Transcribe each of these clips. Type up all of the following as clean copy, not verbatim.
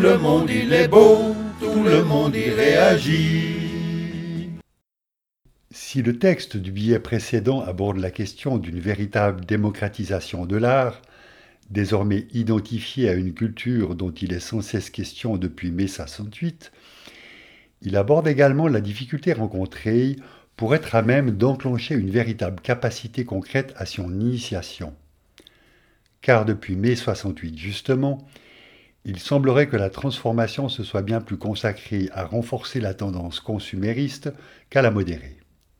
le monde il est beau, tout le monde y réagit. Si le texte du billet précédent aborde la question d'une véritable démocratisation de l'art, désormais identifié à une culture dont il est sans cesse question depuis mai 68, il aborde également la difficulté rencontrée pour être à même d'enclencher une véritable capacité concrète à son initiation. Car depuis mai 68 justement, il semblerait que la transformation se soit bien plus consacrée à renforcer la tendance consumériste qu'à la modérer.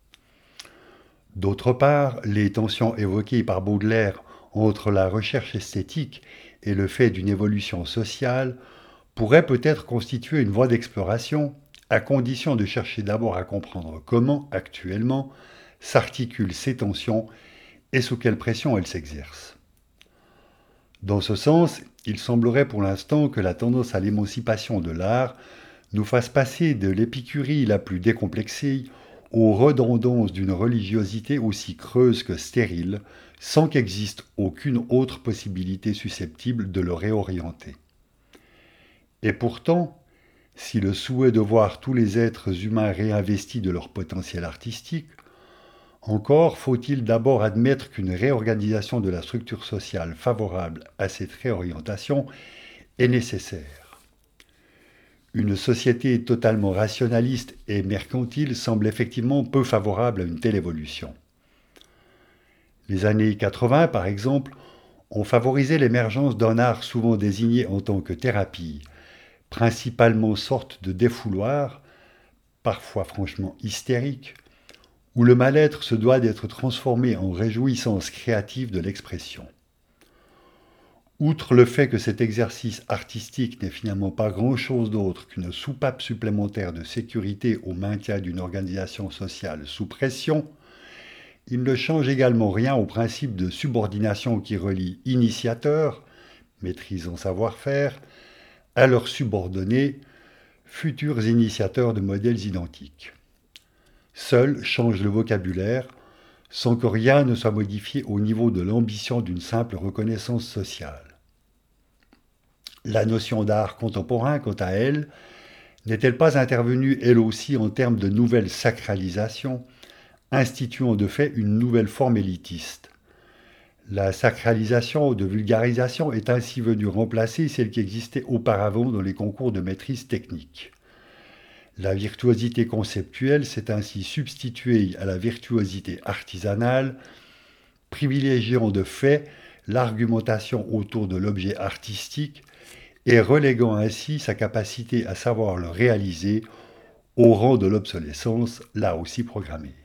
D'autre part, les tensions évoquées par Baudelaire entre la recherche esthétique et le fait d'une évolution sociale pourraient peut-être constituer une voie d'exploration, à condition de chercher d'abord à comprendre comment, actuellement, s'articulent ces tensions et sous quelle pression elles s'exercent. Dans ce sens, il semblerait pour l'instant que la tendance à l'émancipation de l'art nous fasse passer de l'épicurie la plus décomplexée aux redondances d'une religiosité aussi creuse que stérile, sans qu'existe aucune autre possibilité susceptible de le réorienter. Et pourtant, si le souhait de voir tous les êtres humains réinvestis de leur potentiel artistique, encore faut-il d'abord admettre qu'une réorganisation de la structure sociale favorable à cette réorientation est nécessaire. Une société totalement rationaliste et mercantile semble effectivement peu favorable à une telle évolution. Les années 80, par exemple, ont favorisé l'émergence d'un art souvent désigné en tant que thérapie, principalement sorte de défouloir, parfois franchement hystérique, où le mal-être se doit d'être transformé en réjouissance créative de l'expression. Outre le fait que cet exercice artistique n'est finalement pas grand-chose d'autre qu'une soupape supplémentaire de sécurité au maintien d'une organisation sociale sous pression, il ne change également rien au principe de subordination qui relie initiateurs, maîtrisant savoir-faire, à leurs subordonnés, futurs initiateurs de modèles identiques. Seul change le vocabulaire, sans que rien ne soit modifié au niveau de l'ambition d'une simple reconnaissance sociale. La notion d'art contemporain, quant à elle, n'est-elle pas intervenue elle aussi en termes de nouvelle sacralisation, instituant de fait une nouvelle forme élitiste? La sacralisation de vulgarisation est ainsi venue remplacer celle qui existait auparavant dans les concours de maîtrise technique. La virtuosité conceptuelle s'est ainsi substituée à la virtuosité artisanale, privilégiant de fait l'argumentation autour de l'objet artistique et reléguant ainsi sa capacité à savoir le réaliser au rang de l'obsolescence, là aussi programmée.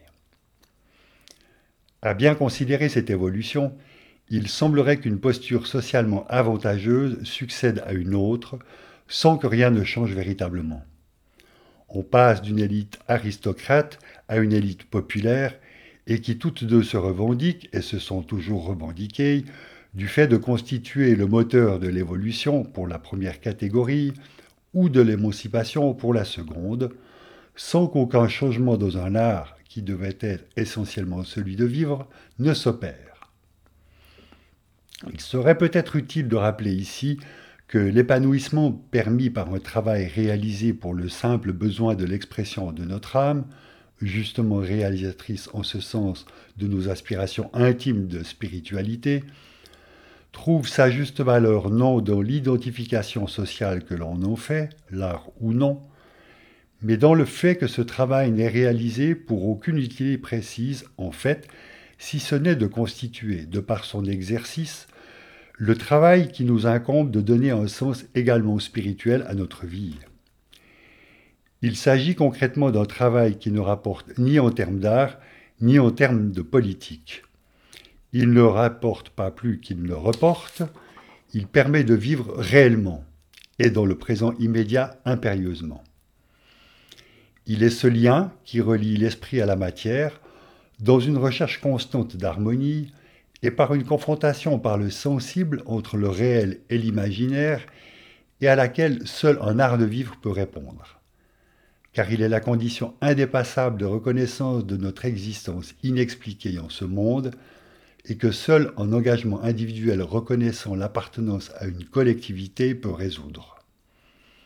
À bien considérer cette évolution, il semblerait qu'une posture socialement avantageuse succède à une autre, sans que rien ne change véritablement. On passe d'une élite aristocrate à une élite populaire, et qui toutes deux se revendiquent, et se sont toujours revendiquées, du fait de constituer le moteur de l'évolution pour la première catégorie, ou de l'émancipation pour la seconde, sans qu'aucun changement dans un art qui devait être essentiellement celui de vivre ne s'opère. Il serait peut-être utile de rappeler ici que l'épanouissement permis par un travail réalisé pour le simple besoin de l'expression de notre âme, justement réalisatrice en ce sens de nos aspirations intimes de spiritualité, trouve sa juste valeur non dans l'identification sociale que l'on en fait, l'art ou non, mais dans le fait que ce travail n'est réalisé pour aucune utilité précise, en fait, si ce n'est de constituer, de par son exercice, le travail qui nous incombe de donner un sens également spirituel à notre vie. Il s'agit concrètement d'un travail qui ne rapporte ni en termes d'art, ni en termes de politique. Il ne rapporte pas plus qu'il ne reporte, il permet de vivre réellement, et dans le présent immédiat impérieusement. Il est ce lien qui relie l'esprit à la matière, dans une recherche constante d'harmonie, et par une confrontation par le sensible entre le réel et l'imaginaire, et à laquelle seul un art de vivre peut répondre. Car il est la condition indépassable de reconnaissance de notre existence inexpliquée en ce monde, et que seul un engagement individuel reconnaissant l'appartenance à une collectivité peut résoudre.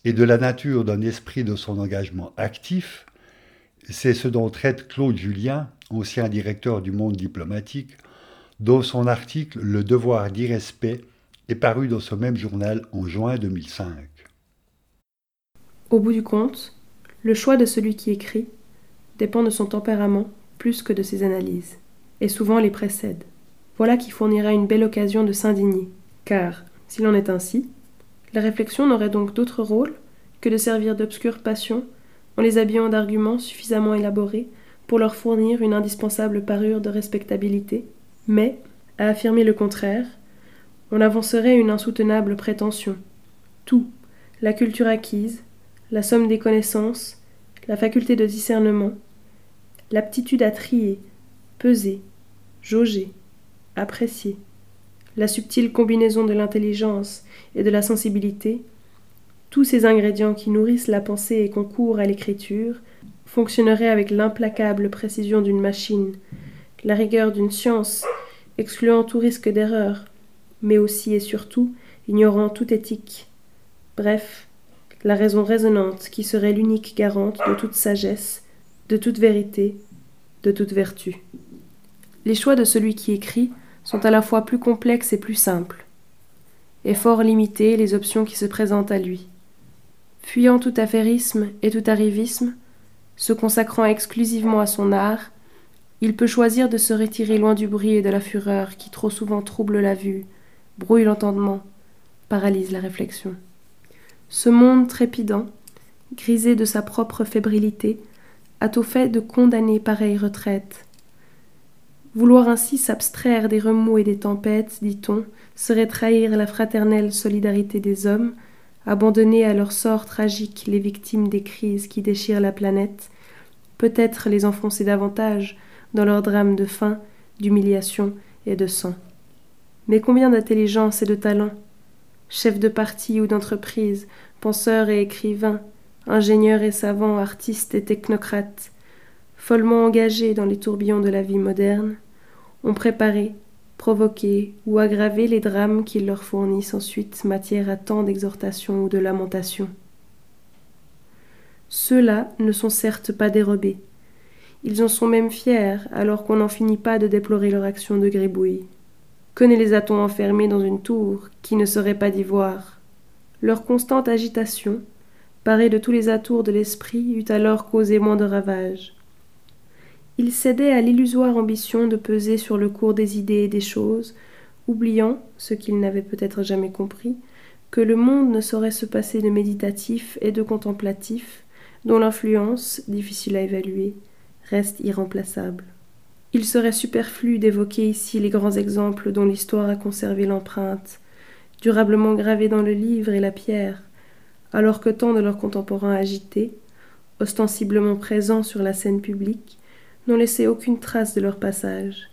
et de la nature d'un esprit de son engagement actif, c'est ce dont traite Claude Julien, ancien directeur du Monde diplomatique, dont son article « Le devoir d'irrespect » est paru dans ce même journal en juin 2005. Au bout du compte, le choix de celui qui écrit dépend de son tempérament plus que de ses analyses, et souvent les précède. Voilà qui fournira une belle occasion de s'indigner, car, s'il en est ainsi, la réflexion n'aurait donc d'autre rôle que de servir d'obscures passions en les habillant d'arguments suffisamment élaborés pour leur fournir une indispensable parure de respectabilité, mais, à affirmer le contraire, on avancerait une insoutenable prétention. Tout, la culture acquise, la somme des connaissances, la faculté de discernement, l'aptitude à trier, peser, jauger, apprécier, la subtile combinaison de l'intelligence et de la sensibilité, tous ces ingrédients qui nourrissent la pensée et concourent à l'écriture, fonctionneraient avec l'implacable précision d'une machine, la rigueur d'une science, excluant tout risque d'erreur, mais aussi et surtout ignorant toute éthique. Bref, la raison raisonnante qui serait l'unique garante de toute sagesse, de toute vérité, de toute vertu. Les choix de celui qui écrit sont à la fois plus complexes et plus simples, et fort limitées les options qui se présentent à lui. Fuyant tout affairisme et tout arrivisme, se consacrant exclusivement à son art, il peut choisir de se retirer loin du bruit et de la fureur qui trop souvent troublent la vue, brouillent l'entendement, paralysent la réflexion. Ce monde trépidant, grisé de sa propre fébrilité, a au fait de condamner pareille retraite. Vouloir ainsi s'abstraire des remous et des tempêtes, dit-on, serait trahir la fraternelle solidarité des hommes, abandonner à leur sort tragique les victimes des crises qui déchirent la planète, peut-être les enfoncer davantage dans leurs drames de faim, d'humiliation et de sang. Mais combien d'intelligence et de talent, chefs de parti ou d'entreprise, penseurs et écrivains, ingénieurs et savants, artistes et technocrates, follement engagés dans les tourbillons de la vie moderne, ont préparé, provoqué ou aggravé les drames qui leur fournissent ensuite matière à tant d'exhortations ou de lamentations. Ceux-là ne sont certes pas dérobés. Ils en sont même fiers, alors qu'on n'en finit pas de déplorer leur action de gribouille. Que ne les a-t-on enfermés dans une tour qui ne serait pas d'ivoire? Leur constante agitation, parée de tous les atours de l'esprit, eût alors causé moins de ravages. Ils cédaient à l'illusoire ambition de peser sur le cours des idées et des choses, oubliant, ce qu'ils n'avaient peut-être jamais compris, que le monde ne saurait se passer de méditatif et de contemplatif, dont l'influence, difficile à évaluer, reste irremplaçable. Il serait superflu d'évoquer ici les grands exemples dont l'histoire a conservé l'empreinte, durablement gravés dans le livre et la pierre, alors que tant de leurs contemporains agités, ostensiblement présents sur la scène publique, n'ont laissé aucune trace de leur passage.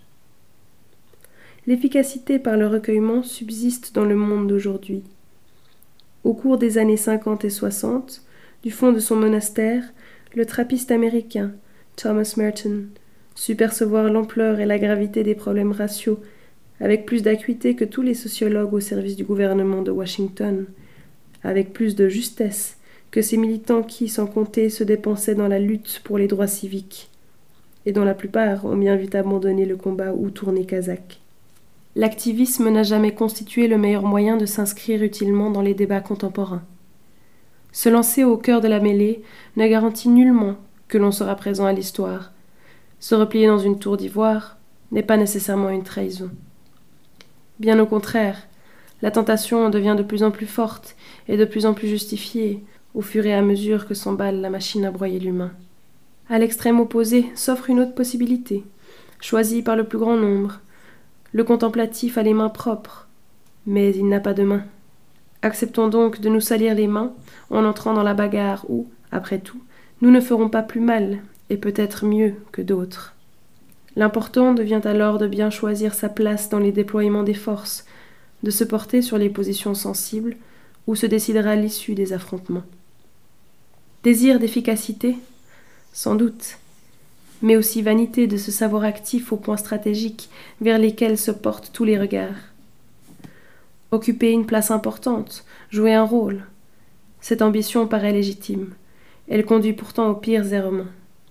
L'efficacité par le recueillement subsiste dans le monde d'aujourd'hui. Au cours des années 50 et 60, du fond de son monastère, le trappiste américain Thomas Merton sut percevoir l'ampleur et la gravité des problèmes raciaux avec plus d'acuité que tous les sociologues au service du gouvernement de Washington, avec plus de justesse que ces militants qui, sans compter, se dépensaient dans la lutte pour les droits civiques, et dont la plupart ont bien vite abandonné le combat ou tourné kazakh. L'activisme n'a jamais constitué le meilleur moyen de s'inscrire utilement dans les débats contemporains. Se lancer au cœur de la mêlée ne garantit nullement que l'on sera présent à l'histoire. Se replier dans une tour d'ivoire n'est pas nécessairement une trahison. Bien au contraire, la tentation devient de plus en plus forte et de plus en plus justifiée au fur et à mesure que s'emballe la machine à broyer l'humain. À l'extrême opposé s'offre une autre possibilité, choisie par le plus grand nombre. Le contemplatif a les mains propres, mais il n'a pas de mains. Acceptons donc de nous salir les mains en entrant dans la bagarre où, après tout, nous ne ferons pas plus mal et peut-être mieux que d'autres. L'important devient alors de bien choisir sa place dans les déploiements des forces, de se porter sur les positions sensibles où se décidera l'issue des affrontements. Désir d'efficacité? Sans doute, mais aussi vanité de ce savoir actif aux points stratégiques vers lesquels se portent tous les regards. Occuper une place importante, jouer un rôle, Cette ambition paraît légitime. Elle conduit pourtant aux pires errements.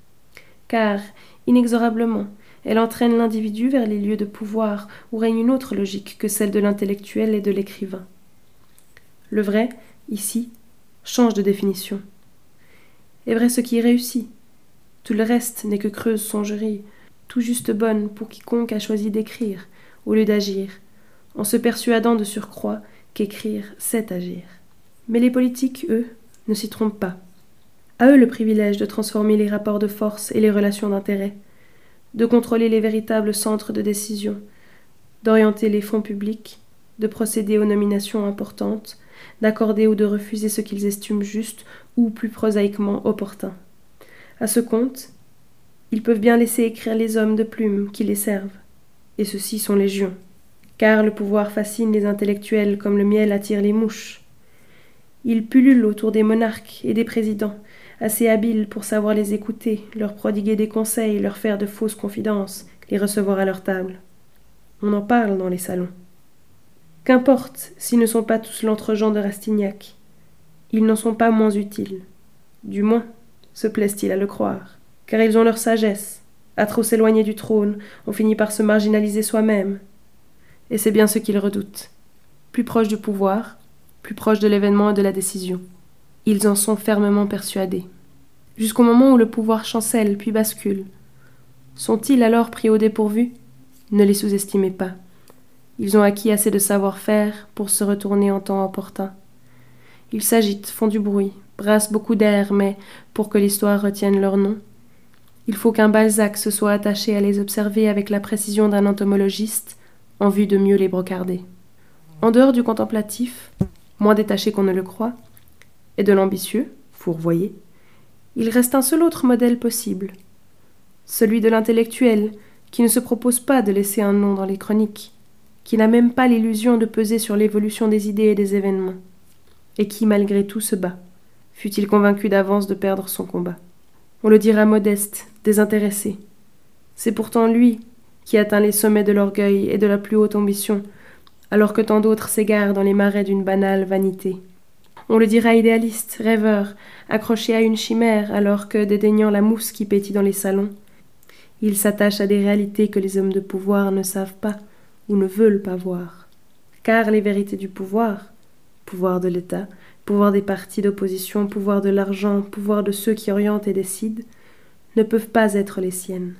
Car, inexorablement, elle entraîne l'individu vers les lieux de pouvoir où règne une autre logique que celle de l'intellectuel et de l'écrivain. Le vrai, ici, change de définition. Est vrai ce qui réussit. Tout le reste n'est que creuse songerie, tout juste bonne pour quiconque a choisi d'écrire, au lieu d'agir, en se persuadant de surcroît qu'écrire, c'est agir. Mais les politiques, eux, ne s'y trompent pas. À eux le privilège de transformer les rapports de force et les relations d'intérêt, de contrôler les véritables centres de décision, d'orienter les fonds publics, de procéder aux nominations importantes, d'accorder ou de refuser ce qu'ils estiment juste ou, plus prosaïquement, opportun. À ce compte, ils peuvent bien laisser écrire les hommes de plume qui les servent, et ceux-ci sont légion, car le pouvoir fascine les intellectuels comme le miel attire les mouches. Ils pullulent autour des monarques et des présidents, assez habiles pour savoir les écouter, leur prodiguer des conseils, leur faire de fausses confidences, les recevoir à leur table. On en parle dans les salons. Qu'importe s'ils ne sont pas tous l'entregent de Rastignac. Ils n'en sont pas moins utiles. Du moins, se plaisent-ils à le croire, car ils ont leur sagesse. À trop s'éloigner du trône, on finit par se marginaliser soi-même. Et c'est bien ce qu'ils redoutent. Plus proche du pouvoir, plus proche de l'événement et de la décision. Ils en sont fermement persuadés. Jusqu'au moment où le pouvoir chancelle puis bascule. Sont-ils alors pris au dépourvu ? Ne les sous-estimez pas. Ils ont acquis assez de savoir-faire pour se retourner en temps opportun. Ils s'agitent, font du bruit, brassent beaucoup d'air, mais, pour que l'histoire retienne leur nom, il faut qu'un Balzac se soit attaché à les observer avec la précision d'un entomologiste en vue de mieux les brocarder. En dehors du contemplatif, moins détaché qu'on ne le croit, et de l'ambitieux, fourvoyé, il reste un seul autre modèle possible, celui de l'intellectuel qui ne se propose pas de laisser un nom dans les chroniques, qui n'a même pas l'illusion de peser sur l'évolution des idées et des événements, et qui, malgré tout, se bat, fût-il convaincu d'avance de perdre son combat. On le dira modeste, désintéressé. C'est pourtant lui qui atteint les sommets de l'orgueil et de la plus haute ambition, alors que tant d'autres s'égarent dans les marais d'une banale vanité. On le dira idéaliste, rêveur, accroché à une chimère, alors que, dédaignant la mousse qui pétille dans les salons, il s'attache à des réalités que les hommes de pouvoir ne savent pas ou ne veulent pas voir. Car les vérités du pouvoir, pouvoir de l'État, pouvoir des partis d'opposition, pouvoir de l'argent, pouvoir de ceux qui orientent et décident, ne peuvent pas être les siennes.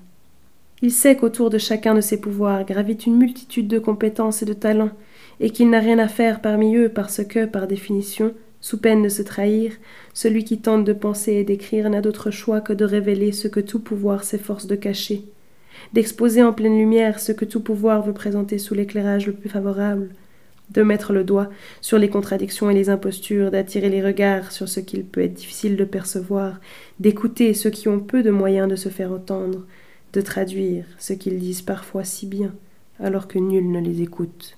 Il sait qu'autour de chacun de ces pouvoirs gravite une multitude de compétences et de talents, et qu'il n'a rien à faire parmi eux parce que, par définition, sous peine de se trahir, celui qui tente de penser et d'écrire n'a d'autre choix que de révéler ce que tout pouvoir s'efforce de cacher, d'exposer en pleine lumière ce que tout pouvoir veut présenter sous l'éclairage le plus favorable, de mettre le doigt sur les contradictions et les impostures, d'attirer les regards sur ce qu'il peut être difficile de percevoir, d'écouter ceux qui ont peu de moyens de se faire entendre, de traduire ce qu'ils disent parfois si bien, alors que nul ne les écoute.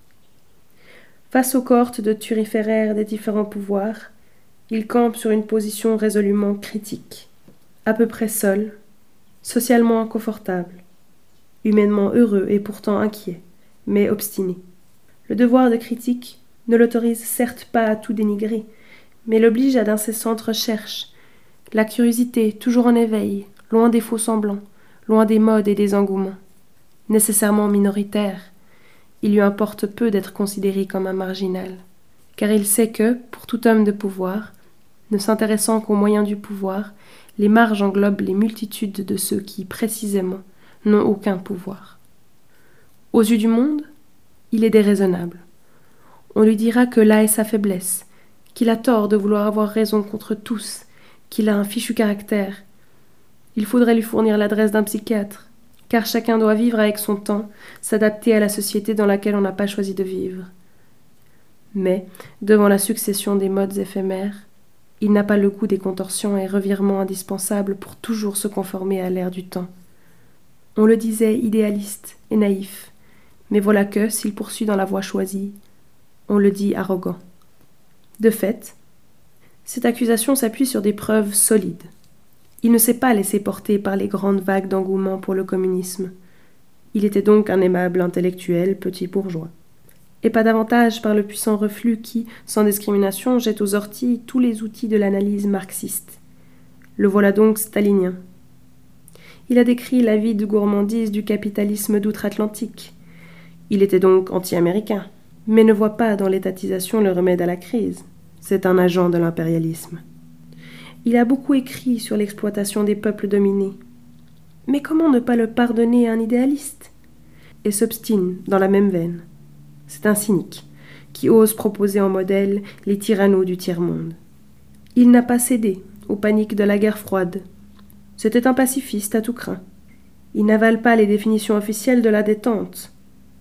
Face aux cohortes de turiféraires des différents pouvoirs, il campe sur une position résolument critique, à peu près seul, socialement inconfortable, humainement heureux et pourtant inquiet, mais obstiné. Le devoir de critique ne l'autorise certes pas à tout dénigrer, mais l'oblige à d'incessantes recherches, la curiosité toujours en éveil, loin des faux-semblants, loin des modes et des engouements. Nécessairement minoritaire, il lui importe peu d'être considéré comme un marginal, car il sait que, pour tout homme de pouvoir, ne s'intéressant qu'aux moyens du pouvoir, les marges englobent les multitudes de ceux qui, précisément, n'ont aucun pouvoir. Aux yeux du monde, il est déraisonnable. On lui dira que là est sa faiblesse, qu'il a tort de vouloir avoir raison contre tous, qu'il a un fichu caractère. Il faudrait lui fournir l'adresse d'un psychiatre, car chacun doit vivre avec son temps, s'adapter à la société dans laquelle on n'a pas choisi de vivre. Mais, devant la succession des modes éphémères, il n'a pas le goût des contorsions et revirements indispensables pour toujours se conformer à l'air du temps. On le disait idéaliste et naïf, mais voilà que, s'il poursuit dans la voie choisie, on le dit arrogant. De fait, cette accusation s'appuie sur des preuves solides. Il ne s'est pas laissé porter par les grandes vagues d'engouement pour le communisme. Il était donc un aimable intellectuel petit bourgeois. et pas davantage par le puissant reflux qui, sans discrimination, jette aux orties tous les outils de l'analyse marxiste. Le voilà donc stalinien. Il a décrit l'avide gourmandise du capitalisme d'outre-Atlantique. Il était donc anti-américain, mais ne voit pas dans l'étatisation le remède à la crise. C'est un agent de l'impérialisme. Il a beaucoup écrit sur l'exploitation des peuples dominés. Mais comment ne pas le pardonner à un idéaliste ? Et s'obstine dans la même veine. C'est un cynique, qui ose proposer en modèle les tyrannos du tiers-monde. Il n'a pas cédé aux paniques de la guerre froide. C'était un pacifiste à tout craint. Il n'avale pas les définitions officielles de la détente.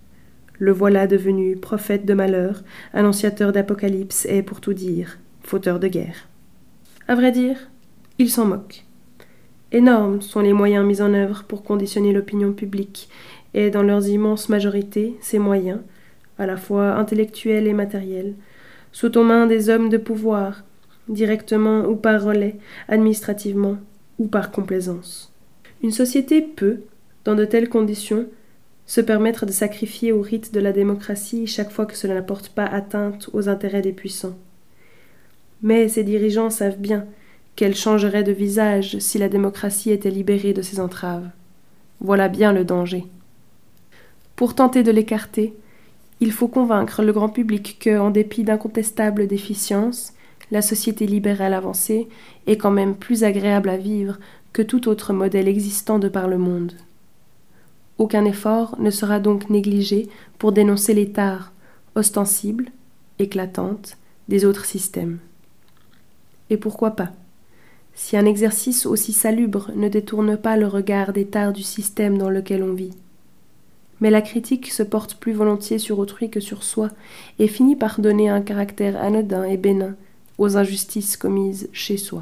Le voilà devenu prophète de malheur, annonciateur d'apocalypse et, pour tout dire, fauteur de guerre. À vrai dire, il s'en moque. Énormes sont les moyens mis en œuvre pour conditionner l'opinion publique, et dans leurs immenses majorités, ces moyens, à la fois intellectuels et matériels, sont aux mains des hommes de pouvoir, directement ou par relais, administrativement ou par complaisance. Une société peut, dans de telles conditions, se permettre de sacrifier au rite de la démocratie chaque fois que cela n'apporte pas atteinte aux intérêts des puissants. Mais ses dirigeants savent bien qu'elle changerait de visage si la démocratie était libérée de ses entraves. Voilà bien le danger. Pour tenter de l'écarter, il faut convaincre le grand public que, en dépit d'incontestables déficiences, la société libérale avancée est quand même plus agréable à vivre que tout autre modèle existant de par le monde. Aucun effort ne sera donc négligé pour dénoncer les tares ostensibles, éclatantes, des autres systèmes. Et pourquoi pas ? Si un exercice aussi salubre ne détourne pas le regard des tares du système dans lequel on vit. Mais la critique se porte plus volontiers sur autrui que sur soi et finit par donner un caractère anodin et bénin aux injustices commises chez soi.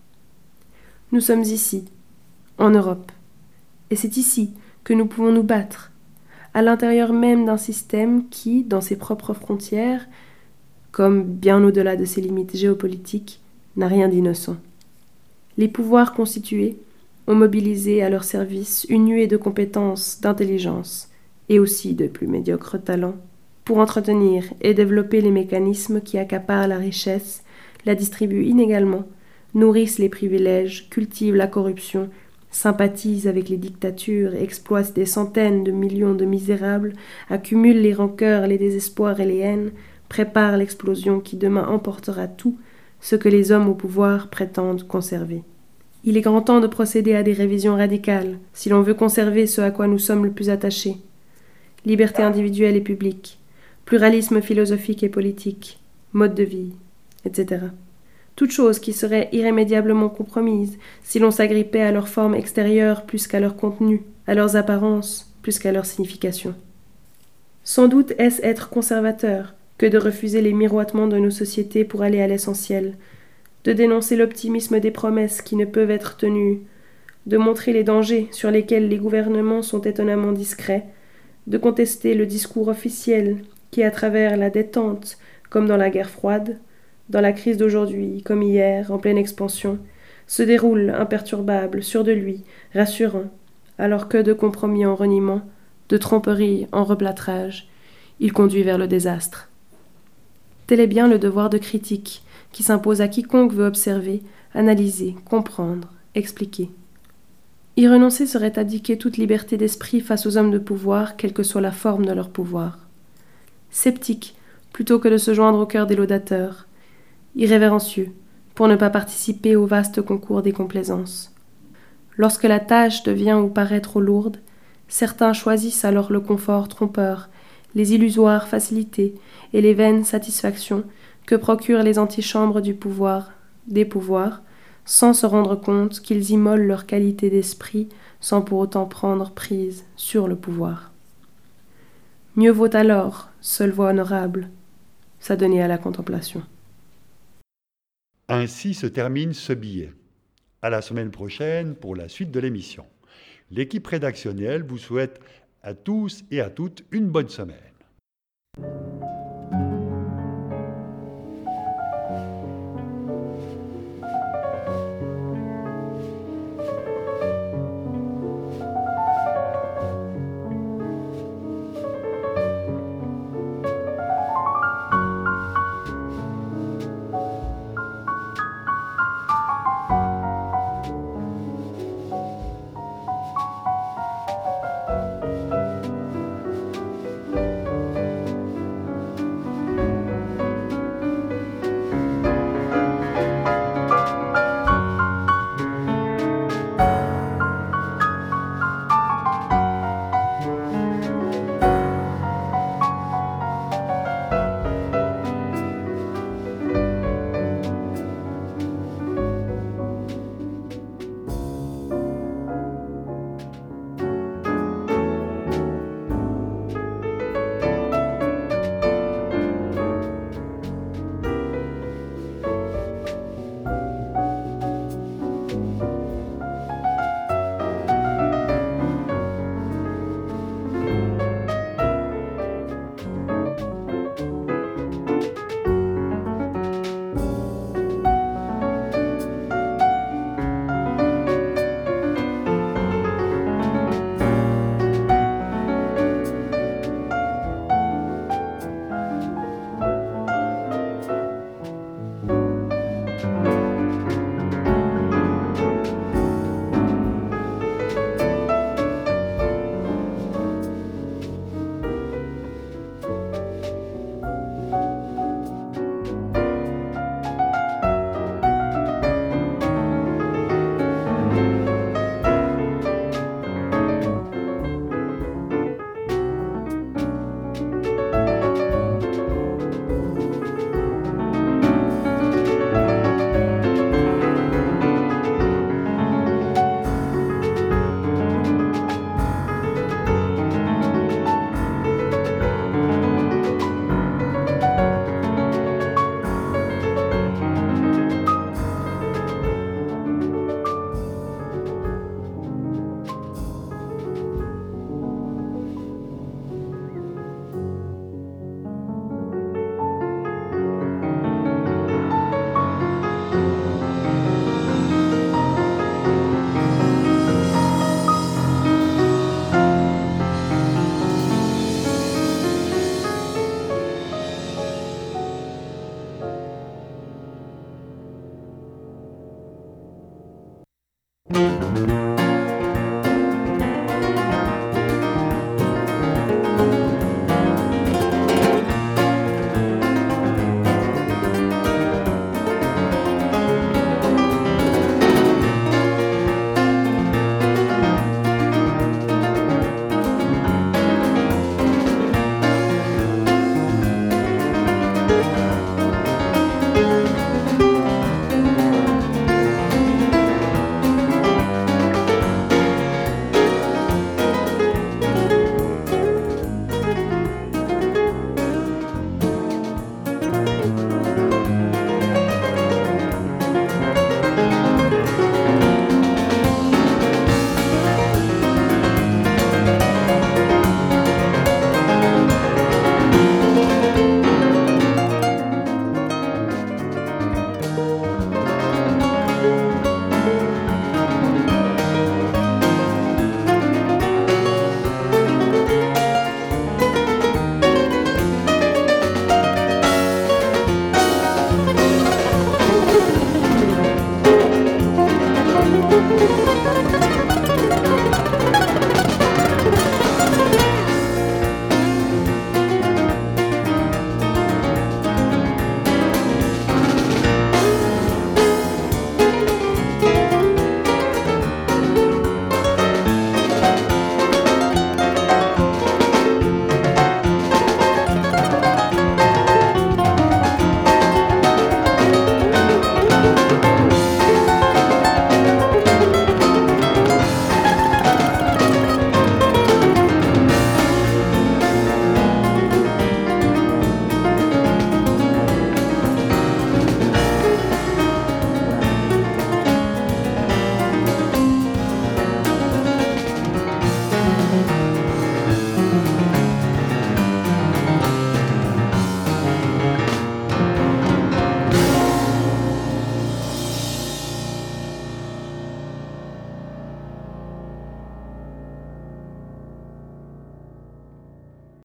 Nous sommes ici, en Europe, et c'est ici que nous pouvons nous battre, à l'intérieur même d'un système qui, dans ses propres frontières, comme bien au-delà de ses limites géopolitiques, n'a rien d'innocent. Les pouvoirs constitués ont mobilisé à leur service une nuée de compétences, d'intelligence, et aussi de plus médiocres talents, pour entretenir et développer les mécanismes qui accaparent la richesse, la distribuent inégalement, nourrissent les privilèges, cultivent la corruption, sympathisent avec les dictatures, exploitent des centaines de millions de misérables, accumulent les rancœurs, les désespoirs et les haines, préparent l'explosion qui demain emportera tout ce que les hommes au pouvoir prétendent conserver. Il est grand temps de procéder à des révisions radicales, si l'on veut conserver ce à quoi nous sommes le plus attachés. Liberté individuelle et publique, pluralisme philosophique et politique, mode de vie, etc. Toutes choses qui seraient irrémédiablement compromises si l'on s'agrippait à leur forme extérieure plus qu'à leur contenu, à leurs apparences plus qu'à leur signification. Sans doute est-ce être conservateur que de refuser les miroitements de nos sociétés pour aller à l'essentiel, de dénoncer l'optimisme des promesses qui ne peuvent être tenues, de montrer les dangers sur lesquels les gouvernements sont étonnamment discrets, de contester le discours officiel qui, à travers la détente, comme dans la guerre froide, dans la crise d'aujourd'hui, comme hier, en pleine expansion, se déroule imperturbable, sûr de lui, rassurant, alors que de compromis en reniement, de tromperies en replâtrage, il conduit vers le désastre. Tel est bien le devoir de critique qui s'impose à quiconque veut observer, analyser, comprendre, expliquer. Y renoncer serait abdiquer toute liberté d'esprit face aux hommes de pouvoir, quelle que soit la forme de leur pouvoir. Sceptique, plutôt que de se joindre au cœur des laudateurs. Irrévérencieux, pour ne pas participer au vaste concours des complaisances. Lorsque la tâche devient ou paraît trop lourde, certains choisissent alors le confort trompeur, les illusoires facilités et les vaines satisfactions que procurent les antichambres du pouvoir, des pouvoirs, sans se rendre compte qu'ils immolent leur qualité d'esprit sans pour autant prendre prise sur le pouvoir. Mieux vaut alors, seule voie honorable, s'adonner à la contemplation. Ainsi se termine ce billet. À la semaine prochaine pour la suite de l'émission. L'équipe rédactionnelle vous souhaite à tous et à toutes une bonne semaine. Thank you.